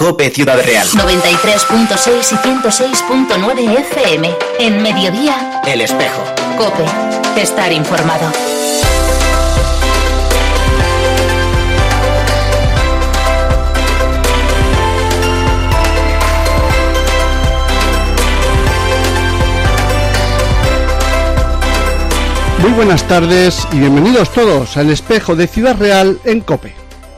COPE Ciudad Real. 93.6 y 106.9 FM. En mediodía, El Espejo. COPE. Estar informado. Muy buenas tardes y bienvenidos todos al Espejo de Ciudad Real en COPE.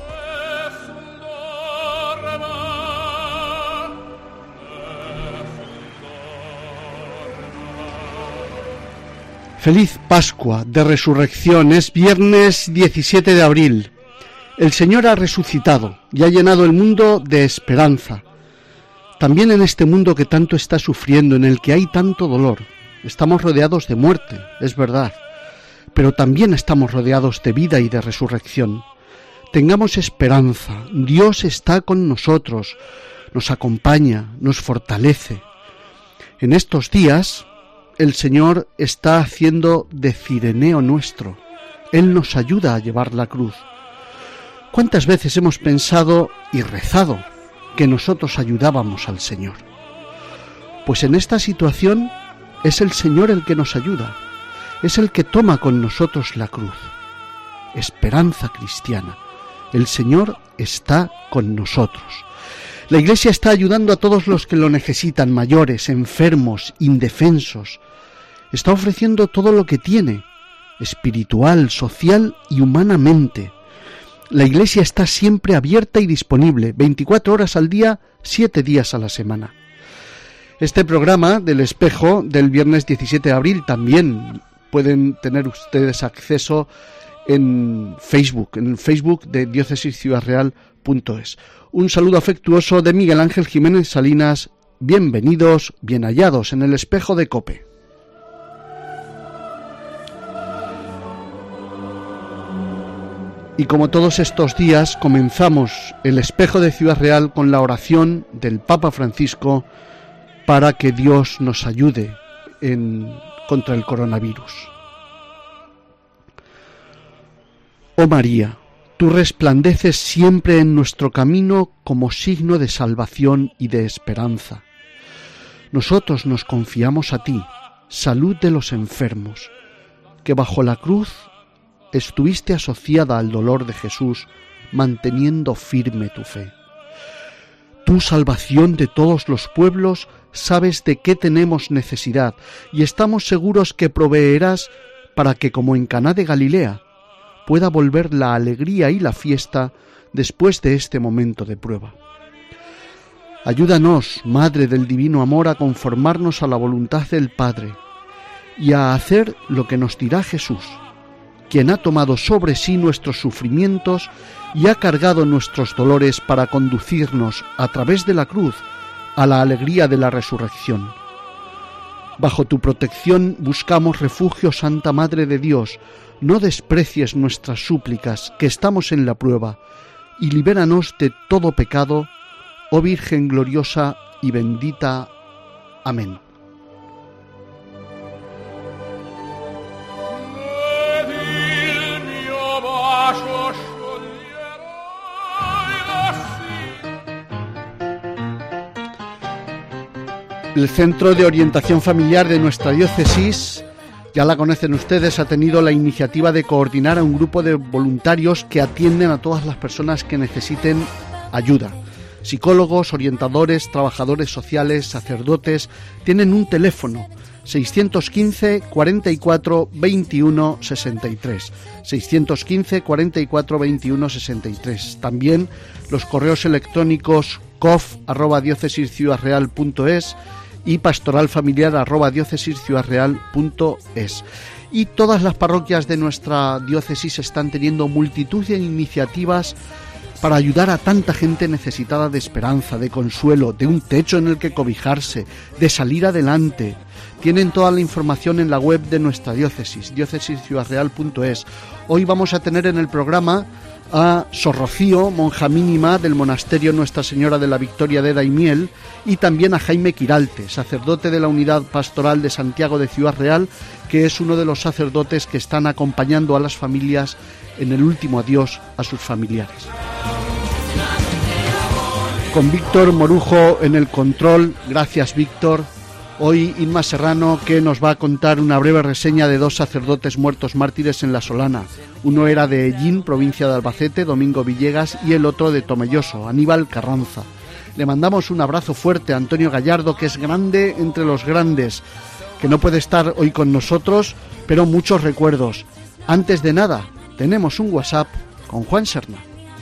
Feliz Pascua de Resurrección, es viernes 17 de abril. El Señor ha resucitado y ha llenado el mundo de esperanza. También en este mundo que tanto está sufriendo, en el que hay tanto dolor, estamos rodeados de muerte, es verdad. Pero también estamos rodeados de vida y de resurrección. Tengamos esperanza, Dios está con nosotros, nos acompaña, nos fortalece. En estos días, el Señor está haciendo de Cireneo nuestro. Él nos ayuda a llevar la cruz. ¿Cuántas veces hemos pensado y rezado que nosotros ayudábamos al Señor? Pues en esta situación es el Señor el que nos ayuda. Es el que toma con nosotros la cruz. Esperanza cristiana. El Señor está con nosotros. La Iglesia está ayudando a todos los que lo necesitan, mayores, enfermos, indefensos. Está ofreciendo todo lo que tiene, espiritual, social y humanamente. La Iglesia está siempre abierta y disponible, 24 horas al día, 7 días a la semana. Este programa del Espejo del viernes 17 de abril también pueden tener ustedes acceso en el Facebook de diócesisciudadreal.es. Un saludo afectuoso de Miguel Ángel Jiménez Salinas. Bienvenidos, bien hallados en el Espejo de COPE. Y como todos estos días, comenzamos el Espejo de Ciudad Real con la oración del Papa Francisco para que Dios nos ayude contra el coronavirus. Oh María, tú resplandeces siempre en nuestro camino como signo de salvación y de esperanza. Nosotros nos confiamos a ti, salud de los enfermos, que bajo la cruz estuviste asociada al dolor de Jesús, manteniendo firme tu fe. Tú, salvación de todos los pueblos, sabes de qué tenemos necesidad y estamos seguros que proveerás para que, como en Caná de Galilea, pueda volver la alegría y la fiesta después de este momento de prueba. Ayúdanos, Madre del Divino Amor, a conformarnos a la voluntad del Padre y a hacer lo que nos dirá Jesús, quien ha tomado sobre sí nuestros sufrimientos y ha cargado nuestros dolores para conducirnos a través de la cruz a la alegría de la resurrección. Bajo tu protección buscamos refugio, Santa Madre de Dios. No desprecies nuestras súplicas, que estamos en la prueba, y libéranos de todo pecado, oh Virgen gloriosa y bendita. Amén. El Centro de Orientación Familiar de nuestra diócesis, ya la conocen ustedes, ha tenido la iniciativa de coordinar a un grupo de voluntarios que atienden a todas las personas que necesiten ayuda. Psicólogos, orientadores, trabajadores sociales, sacerdotes, tienen un teléfono 615 44 21 63, 615 44 21 63. También los correos electrónicos cof@diocesisciudadreal.es y pastoralfamiliar@diocesisciudadreal.es. Y todas las parroquias de nuestra diócesis están teniendo multitud de iniciativas para ayudar a tanta gente necesitada de esperanza, de consuelo, de un techo en el que cobijarse, de salir adelante. Tienen toda la información en la web de nuestra diócesis, diocesisciudadreal.es. Hoy vamos a tener en el programa a Sor Rocío, monja mínima del monasterio Nuestra Señora de la Victoria de Daimiel, y también a Jaime Quiralte, sacerdote de la Unidad Pastoral de Santiago de Ciudad Real, que es uno de los sacerdotes que están acompañando a las familias en el último adiós a sus familiares. con Víctor Morujo en el control. Gracias, Víctor. Hoy Inma Serrano, que nos va a contar una breve reseña de dos sacerdotes muertos mártires en La Solana. Uno era de Ellín, provincia de Albacete, Domingo Villegas, y el otro de Tomelloso, Aníbal Carranza. Le mandamos un abrazo fuerte a Antonio Gallardo, que es grande entre los grandes, que no puede estar hoy con nosotros, pero muchos recuerdos. Antes de nada, tenemos un WhatsApp con Juan Serna.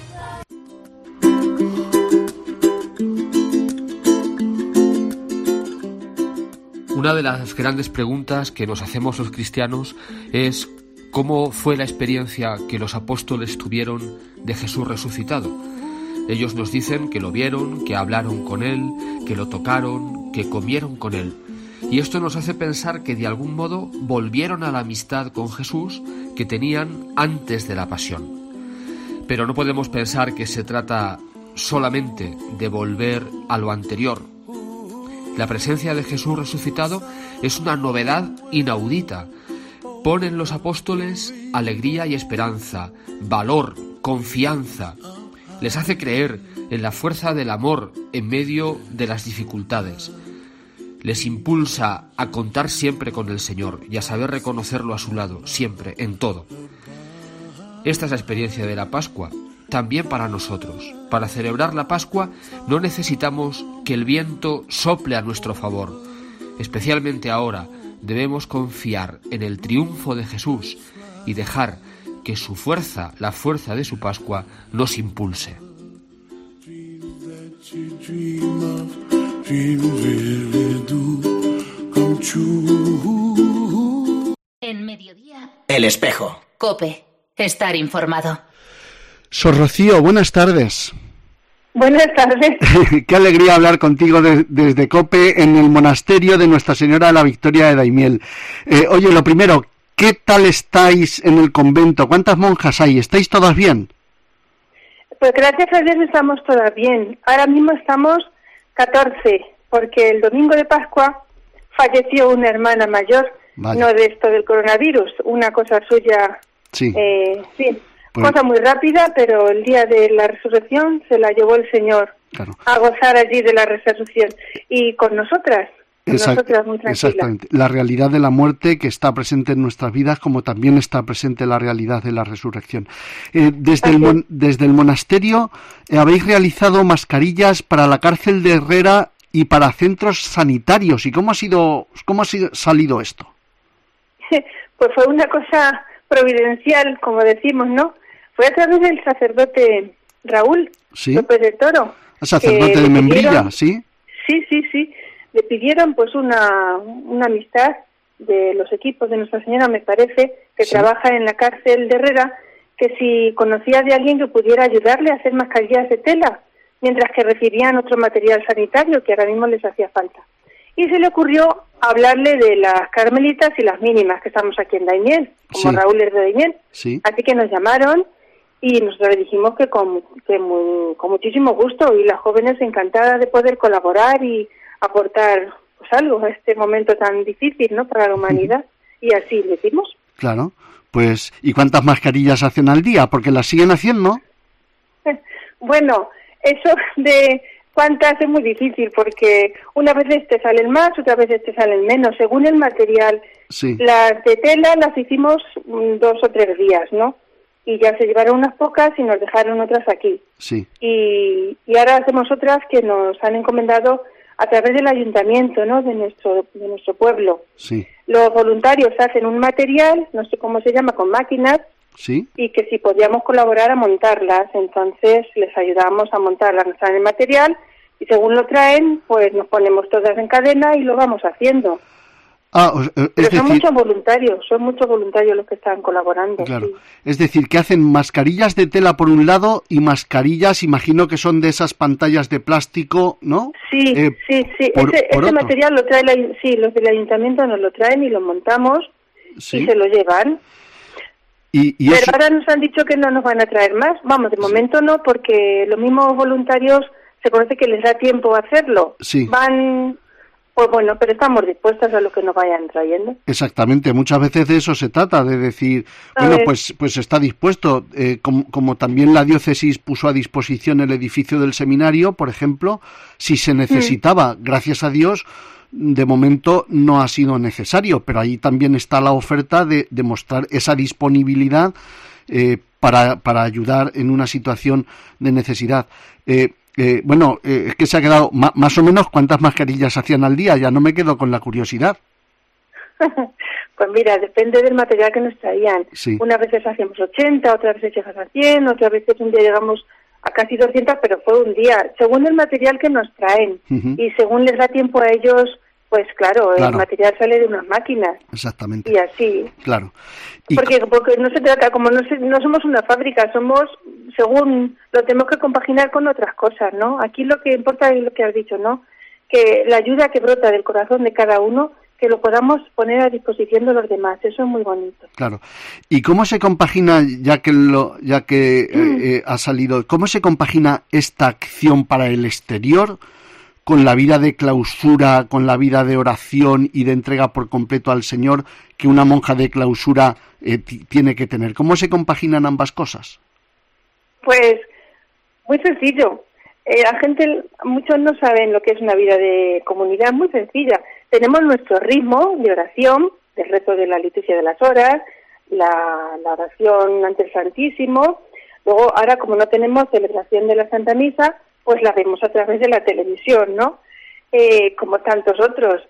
Una de las grandes preguntas que nos hacemos los cristianos es ¿cómo fue la experiencia que los apóstoles tuvieron de Jesús resucitado? Ellos nos dicen que lo vieron, que hablaron con Él, que lo tocaron, que comieron con Él. Y esto nos hace pensar que de algún modo volvieron a la amistad con Jesús que tenían antes de la pasión. Pero no podemos pensar que se trata solamente de volver a lo anterior. La presencia de Jesús resucitado es una novedad inaudita. Pone en los apóstoles alegría y esperanza, valor, confianza. Les hace creer en la fuerza del amor en medio de las dificultades. Les impulsa a contar siempre con el Señor y a saber reconocerlo a su lado, siempre, en todo. Esta es la experiencia de la Pascua. También para nosotros. Para celebrar la Pascua no necesitamos que el viento sople a nuestro favor. Especialmente ahora debemos confiar en el triunfo de Jesús y dejar que su fuerza, la fuerza de su Pascua, nos impulse. En Mediodía, El Espejo. COPE. Estar informado. Sor Rocío, buenas tardes. Buenas tardes. Qué alegría hablar contigo desde COPE en el monasterio de Nuestra Señora de la Victoria de Daimiel. Oye, lo primero, ¿qué tal estáis en el convento? ¿Cuántas monjas hay? ¿Estáis todas bien? Pues gracias a Dios estamos todas bien. Ahora mismo estamos 14, porque el domingo de Pascua falleció una hermana mayor, vale. No de esto del coronavirus, una cosa suya, sí. Pues, cosa muy rápida, pero el día de la resurrección se la llevó el Señor, claro, a gozar allí de la resurrección. Y con nosotras muy tranquilas. Exactamente. La realidad de la muerte que está presente en nuestras vidas, como también está presente la realidad de la resurrección. Desde el monasterio habéis realizado mascarillas para la cárcel de Herrera y para centros sanitarios. ¿Y cómo ha salido esto? Pues fue una cosa providencial, como decimos, ¿no? Fue a través del sacerdote Raúl, ¿sí?, López de Toro. ¿El sacerdote de Membrilla, sí? Sí. Le pidieron pues una amistad de los equipos de Nuestra Señora, me parece, que sí, trabaja en la cárcel de Herrera, que si conocía de alguien que pudiera ayudarle a hacer mascarillas de tela, mientras que recibían otro material sanitario que ahora mismo les hacía falta. Y se le ocurrió hablarle de las carmelitas y las mínimas, que estamos aquí en Daimiel, como sí, Raúl es de Daimiel. Sí. Así que nos llamaron y nosotros le dijimos que con muchísimo gusto, y las jóvenes encantadas de poder colaborar y aportar pues algo a este momento tan difícil, ¿no?, para la humanidad. Y así le hicimos. Claro. Pues, ¿y cuántas mascarillas hacen al día? Porque las siguen haciendo. Bueno, eso de cuántas es muy difícil, porque unas veces te salen más, otras veces te salen menos, según el material. Sí. Las de tela las hicimos 2 o 3 días, ¿no? Y ya se llevaron unas pocas y nos dejaron otras aquí. Sí. Y ahora hacemos otras que nos han encomendado a través del ayuntamiento, ¿no?, de nuestro pueblo. Sí. Los voluntarios hacen un material, no sé cómo se llama, con máquinas, sí, y que si podíamos colaborar a montarlas, entonces les ayudamos a montarlas, nos traen el material y según lo traen, pues nos ponemos todas en cadena y lo vamos haciendo. Pero son muchos voluntarios los que están colaborando. Claro. Sí. Es decir, que hacen mascarillas de tela por un lado y mascarillas, imagino que son de esas pantallas de plástico, ¿no? Sí. Ese material lo trae los del ayuntamiento nos lo traen y lo montamos, sí, y se lo llevan. Pero eso... ahora nos han dicho que no nos van a traer más. Vamos, de momento no, porque los mismos voluntarios se conoce que les da tiempo a hacerlo. Sí. Van pues bueno, pero estamos dispuestas a lo que nos vayan trayendo. Exactamente, muchas veces de eso se trata, de decir, bueno, pues está dispuesto, como también la diócesis puso a disposición el edificio del seminario, por ejemplo, si se necesitaba, gracias a Dios, de momento no ha sido necesario, pero ahí también está la oferta de mostrar esa disponibilidad para ayudar en una situación de necesidad. Es que se ha quedado más o menos ¿cuántas mascarillas hacían al día? Ya no me quedo con la curiosidad. Pues mira, depende del material que nos traían. Sí. Unas veces hacíamos 80, otras veces llegas a 100, otras veces un día llegamos a casi 200, pero fue un día, según el material que nos traen. Y según les da tiempo a ellos, pues claro, el material sale de unas máquinas. Exactamente. Y así. Claro. Porque no se trata, como no somos una fábrica, somos, según, lo tenemos que compaginar con otras cosas, ¿no? Aquí lo que importa es lo que has dicho, ¿no? Que la ayuda que brota del corazón de cada uno, que lo podamos poner a disposición de los demás. Eso es muy bonito. Claro. ¿Y cómo se compagina, ya que ha salido, cómo se compagina esta acción para el exterior con la vida de clausura, con la vida de oración y de entrega por completo al Señor que una monja de clausura tiene que tener? ¿Cómo se compaginan ambas cosas? Pues muy sencillo. Muchos no saben lo que es una vida de comunidad, muy sencilla. Tenemos nuestro ritmo de oración, del rezo de la liturgia de las horas, la oración ante el Santísimo. Luego, ahora como no tenemos celebración de la Santa Misa, pues la vemos a través de la televisión, ¿no? Como tantos otros.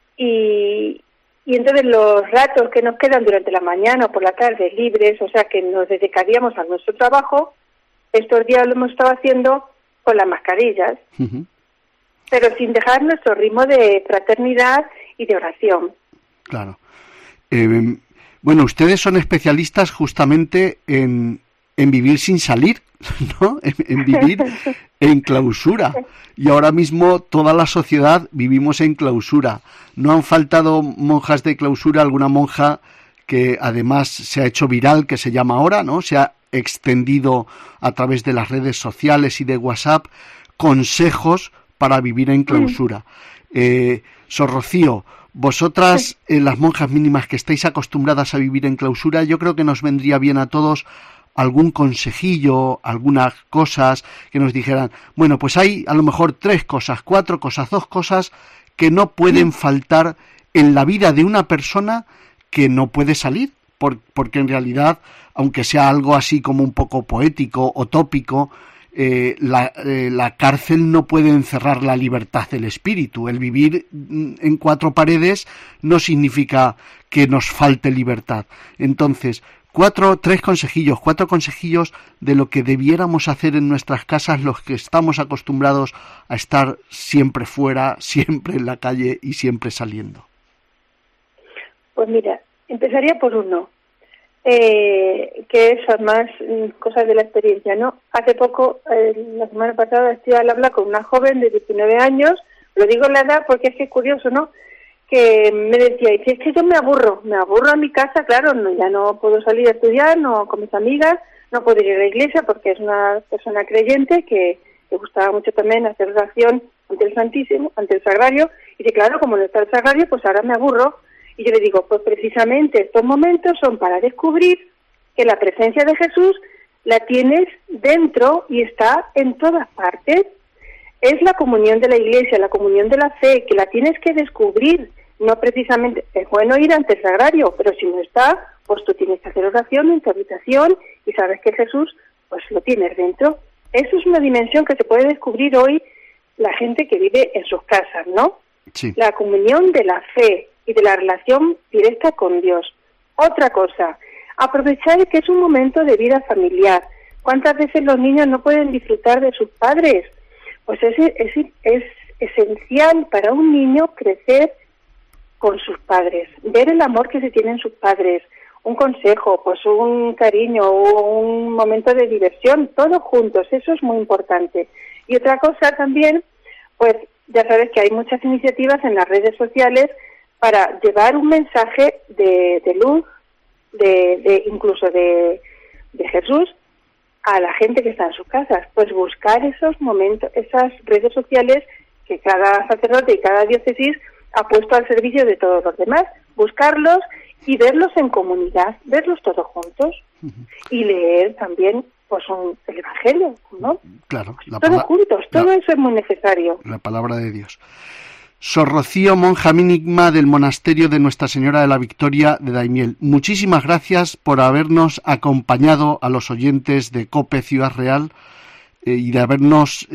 Y entonces los ratos que nos quedan durante la mañana o por la tarde libres, o sea que nos dedicaríamos a nuestro trabajo, estos días lo hemos estado haciendo con las mascarillas, pero sin dejar nuestro ritmo de fraternidad y de oración. Claro. Bueno, ustedes son especialistas justamente en vivir sin salir, ¿no? En vivir en clausura. Y ahora mismo toda la sociedad vivimos en clausura. No han faltado monjas de clausura, alguna monja que además se ha hecho viral, que se llama ahora, ¿no? Se ha extendido a través de las redes sociales y de WhatsApp consejos para vivir en clausura. Sor Rocío, vosotras, las monjas mínimas que estáis acostumbradas a vivir en clausura, yo creo que nos vendría bien a todos algún consejillo, algunas cosas que nos dijeran, bueno, pues hay a lo mejor 3 cosas, 4 cosas, 2 cosas que no pueden faltar en la vida de una persona que no puede salir, porque en realidad, aunque sea algo así como un poco poético o tópico, la cárcel no puede encerrar la libertad del espíritu. El vivir en 4 paredes no significa que nos falte libertad. Entonces, 4 consejillos de lo que debiéramos hacer en nuestras casas los que estamos acostumbrados a estar siempre fuera, siempre en la calle y siempre saliendo. Pues mira, empezaría por uno, que es además cosas de la experiencia, ¿no? Hace poco, la semana pasada, estoy al habla con una joven de 19 años, lo digo la edad porque es que es curioso, ¿no?, que me decía, y si es que yo me aburro a mi casa, claro, ya no puedo salir a estudiar, no con mis amigas, no puedo ir a la iglesia porque es una persona creyente que le gustaba mucho también hacer oración ante el Santísimo, ante el Sagrario, y dice, claro, como no está el Sagrario, pues ahora me aburro. Y yo le digo, pues precisamente estos momentos son para descubrir que la presencia de Jesús la tienes dentro y está en todas partes. Es la comunión de la iglesia, la comunión de la fe, que la tienes que descubrir. No precisamente, es bueno ir ante el Sagrario, pero si no está, pues tú tienes que hacer oración en tu habitación y sabes que Jesús, pues lo tienes dentro. Eso es una dimensión que se puede descubrir hoy la gente que vive en sus casas, ¿no? Sí. La comunión de la fe y de la relación directa con Dios. Otra cosa, aprovechar que es un momento de vida familiar. ¿Cuántas veces los niños no pueden disfrutar de sus padres? Pues es esencial para un niño crecer con sus padres, ver el amor que se tienen sus padres, un consejo, pues un cariño o un momento de diversión, todos juntos, eso es muy importante. Y otra cosa también, pues ya sabes que hay muchas iniciativas en las redes sociales para llevar un mensaje de luz, incluso de Jesús, a la gente que está en sus casas. Pues buscar esos momentos, esas redes sociales que cada sacerdote y cada diócesis ha puesto al servicio de todos los demás, buscarlos y verlos en comunidad, verlos todos juntos y leer también pues el Evangelio, ¿no? Claro, todos juntos, todo eso es muy necesario. La palabra de Dios. Sor Rocío, monja mínima del monasterio de Nuestra Señora de la Victoria de Daimiel. Muchísimas gracias por habernos acompañado a los oyentes de COPE Ciudad Real y de habernos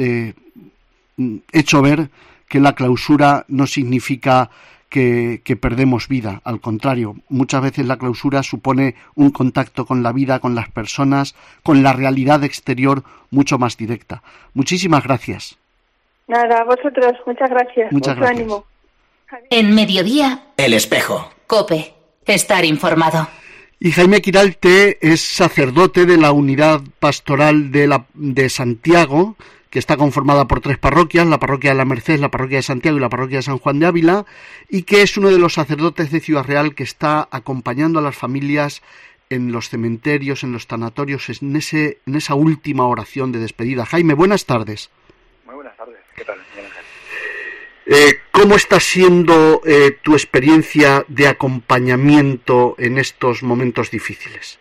hecho ver que la clausura no significa que perdemos vida. Al contrario, muchas veces la clausura supone un contacto con la vida, con las personas, con la realidad exterior mucho más directa. Muchísimas gracias. Nada, a vosotros, muchas gracias. Muchas gracias. Ánimo. En Mediodía, El Espejo. COPE, estar informado. Y Jaime Quiralte es sacerdote de la unidad pastoral de Santiago, que está conformada por 3 parroquias, la parroquia de la Merced, la parroquia de Santiago y la parroquia de San Juan de Ávila, y que es uno de los sacerdotes de Ciudad Real que está acompañando a las familias en los cementerios, en los tanatorios, en esa última oración de despedida. Jaime, buenas tardes. Muy buenas tardes. ¿Qué tal, Miguel Ángel? ¿Cómo está siendo tu experiencia de acompañamiento en estos momentos difíciles?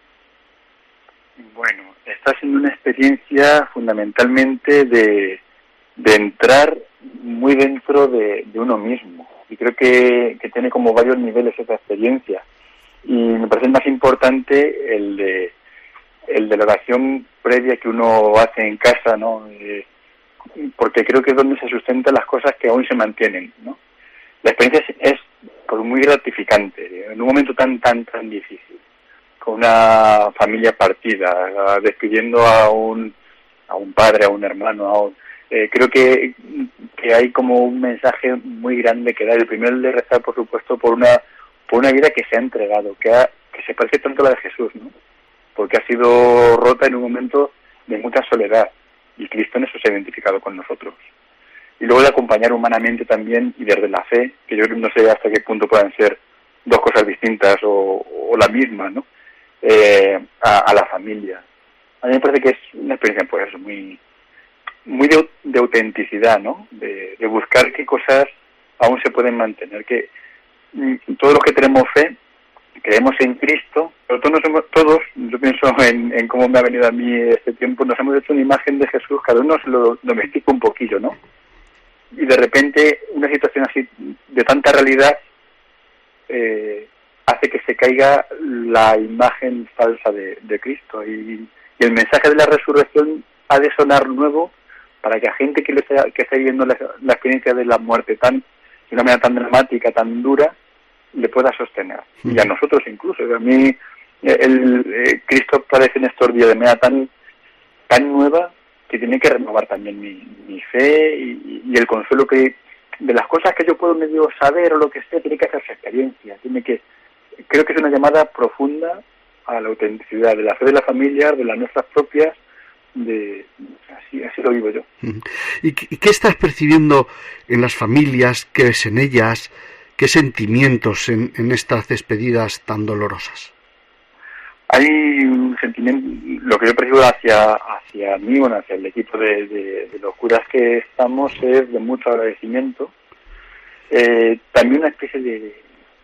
Bueno, está siendo una experiencia fundamentalmente de entrar muy dentro de uno mismo. Y creo que tiene como varios niveles esa experiencia. Y me parece más importante el de la oración previa que uno hace en casa, ¿no? Porque creo que es donde se sustentan las cosas que aún se mantienen, ¿no? La experiencia es pues, muy gratificante, en un momento tan difícil, con una familia partida, despidiendo a un padre, a un hermano, creo que hay como un mensaje muy grande que dar. El primero de rezar, por supuesto, por una vida que se ha entregado, que se parece tanto a la de Jesús, ¿no? Porque ha sido rota en un momento de mucha soledad. Y Cristo en eso se ha identificado con nosotros. Y luego de acompañar humanamente también y desde la fe, que yo no sé hasta qué punto puedan ser dos cosas distintas o la misma, ¿no? A la familia. A mí me parece que es una experiencia pues muy de autenticidad, ¿no? De buscar qué cosas aún se pueden mantener, que todos los que tenemos fe creemos en Cristo, pero todos, yo pienso en cómo me ha venido a mí este tiempo, nos hemos hecho una imagen de Jesús, cada uno se lo domestica un poquillo, ¿no? Y de repente una situación así de tanta realidad hace que se caiga la imagen falsa de Cristo y el mensaje de la resurrección ha de sonar nuevo para que a gente que está viviendo la experiencia de la muerte de una manera tan dramática, tan dura, le pueda sostener. Y a nosotros incluso. A mí Cristo parece en estos días de manera tan nueva que tiene que renovar también mi fe y el consuelo que de las cosas que yo puedo medio saber o lo que sea, tiene que hacerse experiencia. Creo que es una llamada profunda a la autenticidad de la fe de la familia, de las nuestras propias, así lo vivo yo. ¿Y qué estás percibiendo en las familias? ¿Qué ves en ellas? ¿Qué sentimientos en estas despedidas tan dolorosas? Hay un sentimiento, lo que yo percibo hacia mí, bueno, hacia el equipo de los curas que estamos, es de mucho agradecimiento. También una especie de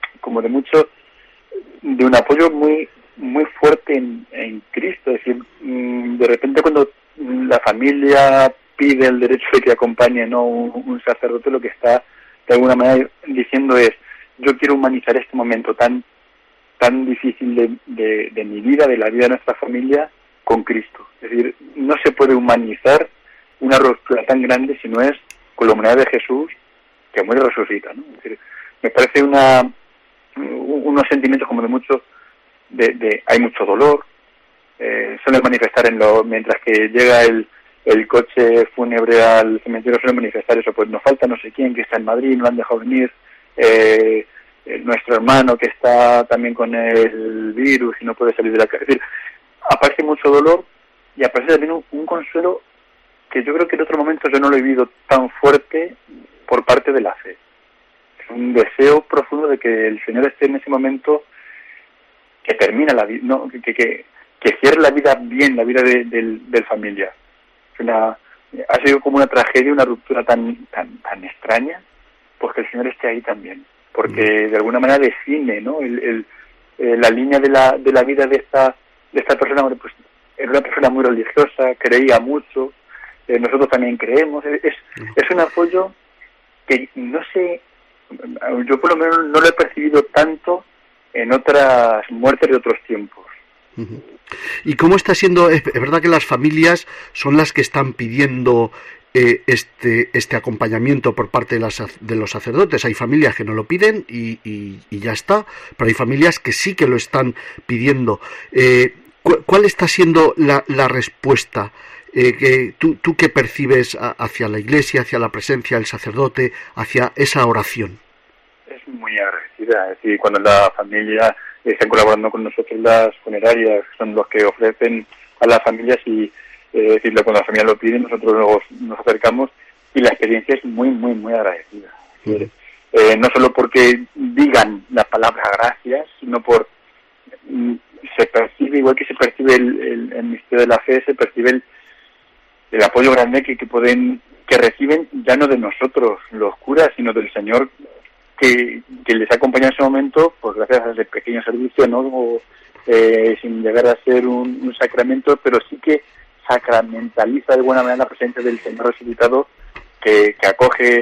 un apoyo muy muy fuerte en Cristo. Es decir, de repente cuando la familia pide el derecho de que acompañe, ¿no?, un sacerdote, lo que está de alguna manera diciendo es: yo quiero humanizar este momento tan difícil de mi vida, de la vida de nuestra familia, con Cristo. Es decir, no se puede humanizar una ruptura tan grande si no es con la humanidad de Jesús, que muere y resucita, ¿no? Es decir, me parece unos sentimientos como de mucho, hay mucho dolor, suele manifestar mientras que llega el coche fúnebre al cementerio, suele manifestar eso: pues nos falta no sé quién que está en Madrid, no lo han dejado venir, nuestro hermano que está también con el virus y no puede salir de la casa. Es decir, aparece mucho dolor y aparece también un consuelo que yo creo que en otros momentos yo no lo he vivido tan fuerte por parte de la fe. Es un deseo profundo de que el Señor esté en ese momento que termina la vida, ¿no? que cierre la vida bien, la vida del familiar. Es ha sido como una tragedia, una ruptura tan extraña, pues que el Señor esté ahí también, porque de alguna manera define, ¿no?, la línea de la vida de esta persona. Bueno, pues era una persona muy religiosa, creía mucho, nosotros también creemos, es un apoyo que no sé, yo por lo menos no lo he percibido tanto en otras muertes de otros tiempos. ¿Y cómo está siendo? Es verdad que las familias son las que están pidiendo este acompañamiento por parte de los sacerdotes. Hay familias que no lo piden y ya está, pero hay familias que sí que lo están pidiendo. ¿Cuál está siendo la respuesta que tú que percibes hacia la Iglesia, hacia la presencia del sacerdote, hacia esa oración? Es muy agradecida. Es decir, cuando la familia está colaborando con nosotros, las funerarias son los que ofrecen a las familias, y decirlo, cuando la familia lo pide, nosotros nos acercamos, y la experiencia es muy, muy, muy agradecida. No solo porque digan la palabra gracias, sino por se percibe, igual que se percibe el misterio de la fe, se percibe el apoyo grande que reciben, ya no de nosotros los curas, sino del Señor que les acompaña en ese momento, pues gracias a ese pequeño servicio, ¿no? Sin llegar a ser un sacramento, pero sí que sacramentaliza de buena manera la presencia del Señor resucitado, que acoge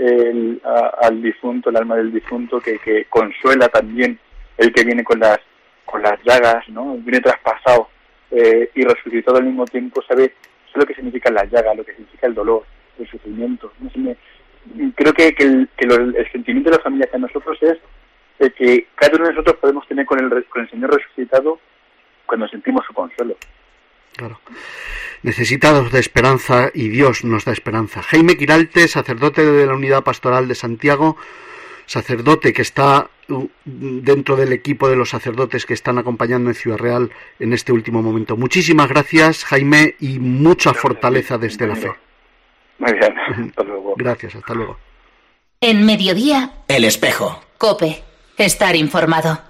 al difunto, el alma del difunto, que consuela también el que viene con las llagas, ¿no? Viene traspasado y resucitado al mismo tiempo, sabe lo que significan las llagas, lo que significa el dolor, el sufrimiento. Creo que el sentimiento de la familia hacia nosotros es el que cada uno de nosotros podemos tener con el Señor resucitado cuando sentimos su consuelo. Claro. Necesitados de esperanza, y Dios nos da esperanza. Jaime Quiralte, sacerdote de la Unidad Pastoral de Santiago, sacerdote que está dentro del equipo de los sacerdotes que están acompañando en Ciudad Real en este último momento. Muchísimas gracias, Jaime, y mucha fortaleza desde la fe. Muy bien, hasta luego. Gracias, hasta luego. En Mediodía, El Espejo. COPE. Estar informado.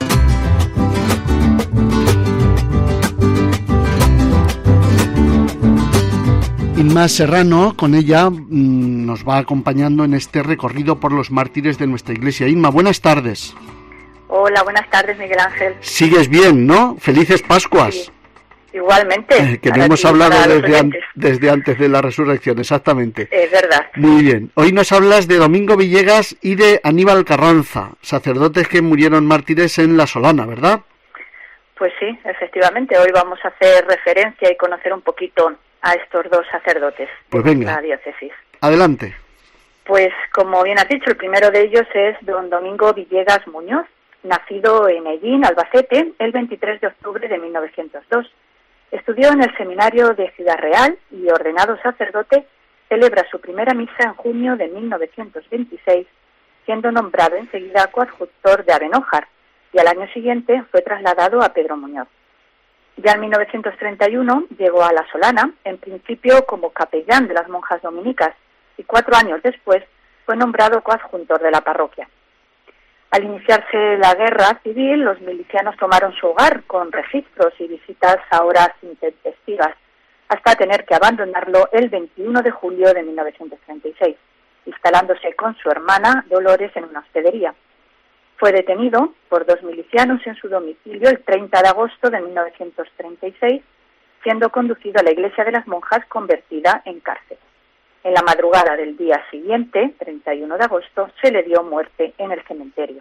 Inma Serrano, con ella, nos va acompañando en este recorrido por los mártires de nuestra iglesia. Inma, buenas tardes. Hola, buenas tardes, Miguel Ángel. Sigues bien, ¿no? Felices Pascuas. Sí, igualmente. Que no hemos hablado desde antes de la resurrección, exactamente. Es verdad. Muy bien. Hoy nos hablas de Domingo Villegas y de Aníbal Carranza, sacerdotes que murieron mártires en La Solana, ¿verdad? Pues sí, efectivamente. Hoy vamos a hacer referencia y conocer un poquito a estos dos sacerdotes de la diócesis. Adelante. Pues como bien has dicho, el primero de ellos es don Domingo Villegas Muñoz, nacido en Hellín, Albacete, el 23 de octubre de 1902. Estudió en el seminario de Ciudad Real y, ordenado sacerdote, celebra su primera misa en junio de 1926, siendo nombrado enseguida coadjutor de Abenójar, y al año siguiente fue trasladado a Pedro Muñoz. Ya en 1931 llegó a La Solana, en principio como capellán de las monjas dominicas, y 4 años después fue nombrado coadjuntor de la parroquia. Al iniciarse la guerra civil, los milicianos tomaron su hogar con registros y visitas a horas intempestivas, hasta tener que abandonarlo el 21 de julio de 1936, instalándose con su hermana Dolores en una hospedería. Fue detenido por 2 milicianos en su domicilio el 30 de agosto de 1936, siendo conducido a la iglesia de las monjas convertida en cárcel. En la madrugada del día siguiente, 31 de agosto, se le dio muerte en el cementerio.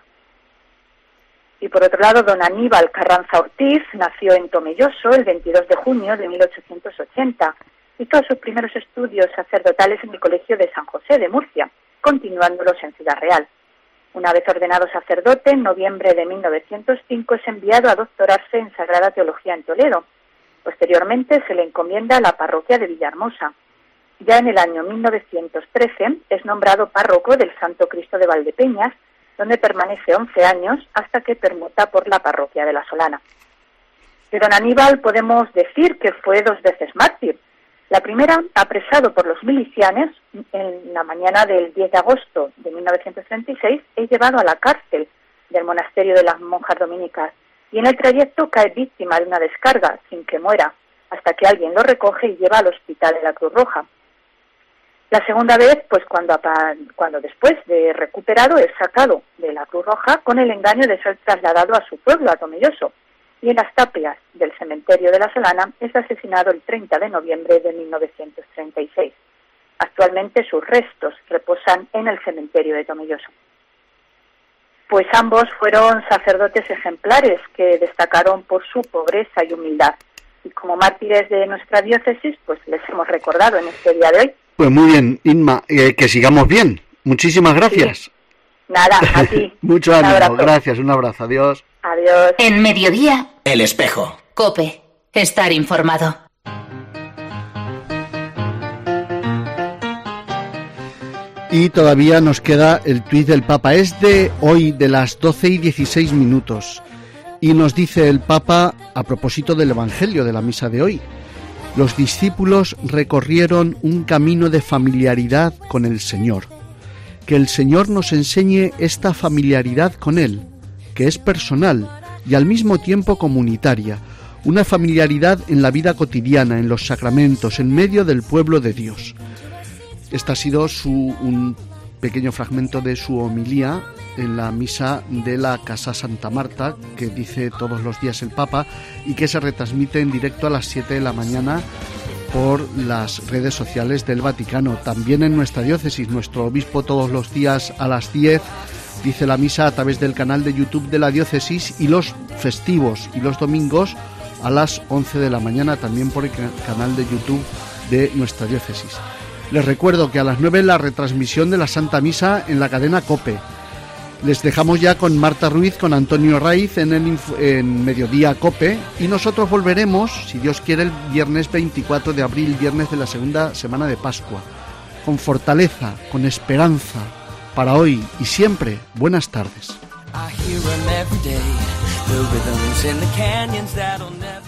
Y por otro lado, don Aníbal Carranza Ortiz nació en Tomelloso el 22 de junio de 1880. Hizo sus primeros estudios sacerdotales en el Colegio de San José de Murcia, continuándolos en Ciudad Real. Una vez ordenado sacerdote, en noviembre de 1905 es enviado a doctorarse en Sagrada Teología en Toledo. Posteriormente se le encomienda a la parroquia de Villahermosa. Ya en el año 1913 es nombrado párroco del Santo Cristo de Valdepeñas, donde permanece 11 años hasta que permuta por la parroquia de La Solana. De don Aníbal podemos decir que fue 2 veces mártir. La primera, apresado por los milicianes, en la mañana del 10 de agosto de 1936, es llevado a la cárcel del monasterio de las monjas dominicas y en el trayecto cae víctima de una descarga, sin que muera, hasta hasta que alguien lo recoge y lleva al hospital de la Cruz Roja. La segunda vez, pues cuando después de recuperado es sacado de la Cruz Roja con el engaño de ser trasladado a su pueblo, a Tomelloso, y en las tapias del cementerio de La Solana es asesinado el 30 de noviembre de 1936. Actualmente sus restos reposan en el cementerio de Tomelloso. Pues ambos fueron sacerdotes ejemplares que destacaron por su pobreza y humildad. Y como mártires de nuestra diócesis, pues les hemos recordado en este día de hoy. Pues muy bien, Inma, que sigamos bien. Muchísimas gracias. Sí. Nada, a ti. Mucho ánimo, gracias, un abrazo, adiós. Adiós. En Mediodía, El Espejo. COPE, estar informado. Y todavía nos queda el tuit del Papa. Es de hoy, de las 12:16. Y nos dice el Papa, a propósito del Evangelio de la misa de hoy: los discípulos recorrieron un camino de familiaridad con el Señor. Que el Señor nos enseñe esta familiaridad con Él, que es personal y al mismo tiempo comunitaria, una familiaridad en la vida cotidiana, en los sacramentos, en medio del pueblo de Dios. Este ha sido un pequeño fragmento de su homilía en la misa de la Casa Santa Marta, que dice todos los días el Papa y que se retransmite en directo a las 7 de la mañana por las redes sociales del Vaticano. También en nuestra diócesis, nuestro obispo todos los días a las 10 dice la misa a través del canal de YouTube de la diócesis, y los festivos y los domingos a las 11 de la mañana también por el canal de YouTube de nuestra diócesis. Les recuerdo que a las 9 la retransmisión de la Santa Misa en la cadena COPE. Les dejamos ya con Marta Ruiz, con Antonio Raiz en Mediodía COPE, y nosotros volveremos, si Dios quiere, el viernes 24 de abril, viernes de la segunda semana de Pascua, con fortaleza, con esperanza, para hoy y siempre. Buenas tardes.